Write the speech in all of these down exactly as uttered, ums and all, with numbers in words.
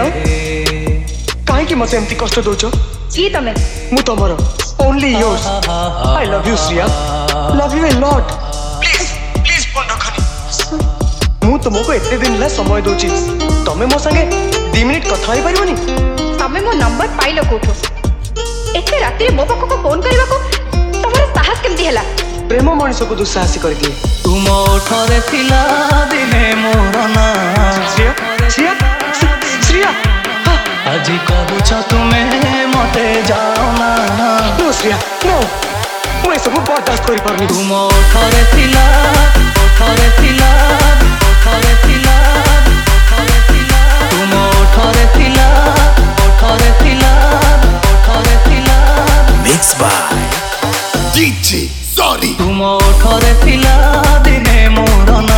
जाओ कहीं मत एमती कष्ट दौच कि तमे मु तमर only yours I love you Shriya love you a lot please please phone रखनी मु तुमको एते दिन ला समय दोची तमे मो संगे दो मिनिट कथा होई परिबनी तमे मो नंबर पाइलो कोठो एते राती मो पाखो फोन करबा को तमरा साहस केमती हला प्रेम मनुष्य को दुस्साहसी कर दिए तुम ओठरे थिला दिने मोर ना श्रिया श्रिया श्रिया आज कहूछ तुमे मते जाओ ना नो श्रिया नो मैं सब बर्दाश्त करि परनी तुम ओठरे थिला ओठरे थिला ओठरे थिला ओठरे थिला तुम ओठरे थिला ओठरे थिला ओठरे थिला मिक्स बाय डीजे सॉरी तुम ओठरे थिला दिने मोर ना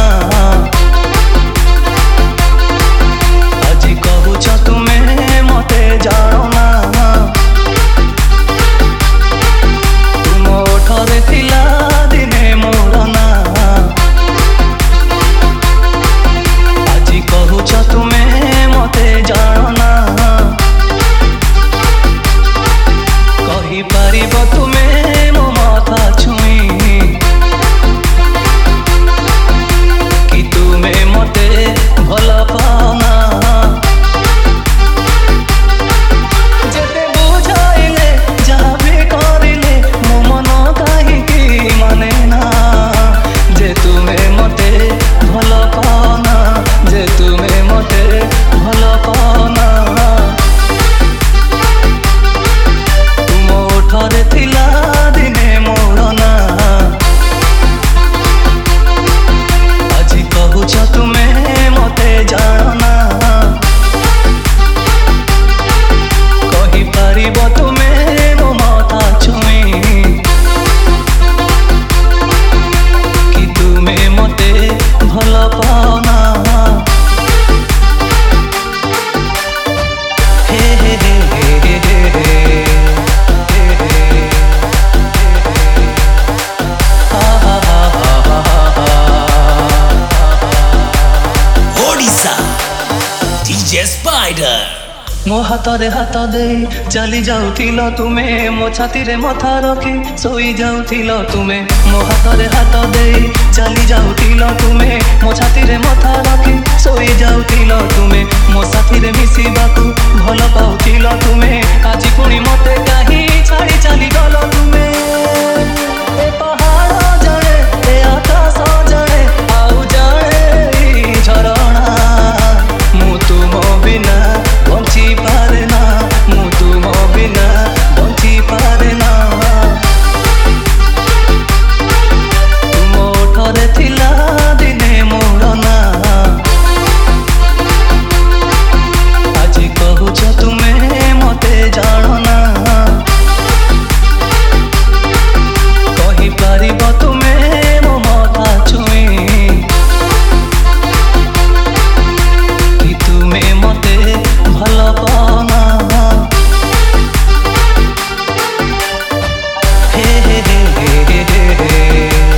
आज कहूछ तुमे मते जाओ ना तुम ओठरे थिला दिने मोर ना आज कहूछ तुमे मते जाओ ना कहि पारिब तुमे मो माथा छुई कि तुमे मते भल पाना जेते बुझाइले जहाँ भी करिले मो मन काहीकि माने ना जे तुमे मते भल पाना जे तुमे मते भल पाना तुम ओठरे थिला दिने मोर ना आज कहूछ तुमे मते जाना कहि पारिब तुमे मो माथा छुई कि तुमे मते भल पाना हे हे हे हे हे हे ओडिशा डीजे स्पाइडर मो हाथरे हाथ दे चली जाउथिल तुमे मो छातीरे मथा रखी सोई जाउथिल तुमे मो हाथरे हाथ दे चली जाउथिल तुमे मो छातीरे मथा रखी सोई जाउथिल तुमे मो साथीरे मिसिबाकू भल पाउथिल तुमे आज पुणी मते काहे छाड़ी चली गल तुमे ए पहाड़ जणे ए आकाश जणे आउ जणे ई झरणा मु तुम बिना बंची पारे ना मु तुम बिना बंची पारे ना तुम ओठरे थिला दिने मोर ना आज कहूछ तुमे मते जानो ना कहि पारिब तुमे मो माथा छुई कि तुमे मते भल पाना हे हे हे हे हे हे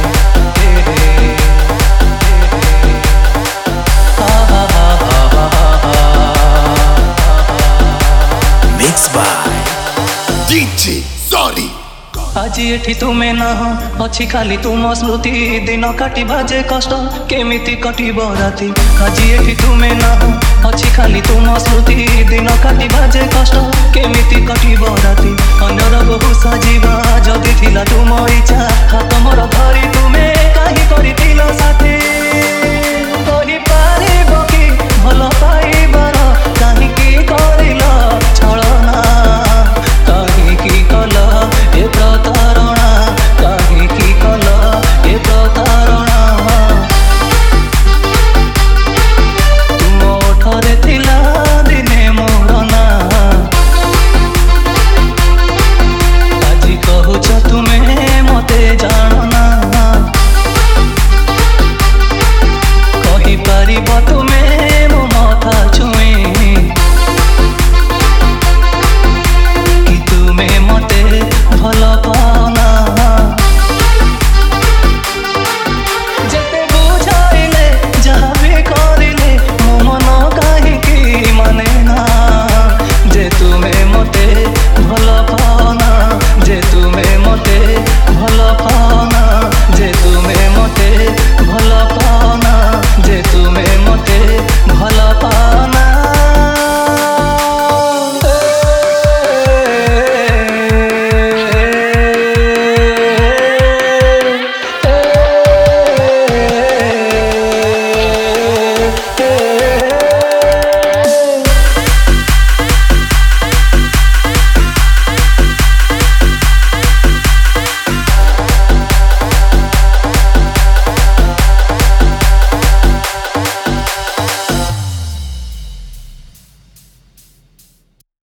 मिक्स बाय डीजे सॉरी आज एठी तुमे ना अच्छी खाली तुम स्मृति दिन काटिबा जे कष्ट केमिति कटिब राति आज एठी तुमे ना अच्छी खाली तुम स्मृति दिन काटिबा जे कष्ट केमिति कटिब राति अन्यर बहु सजीवा जदि थिला तुम इच्छा हाथ मोर धरी तुमे काहे करिथिल साथी कहि पारिब कि भल पाई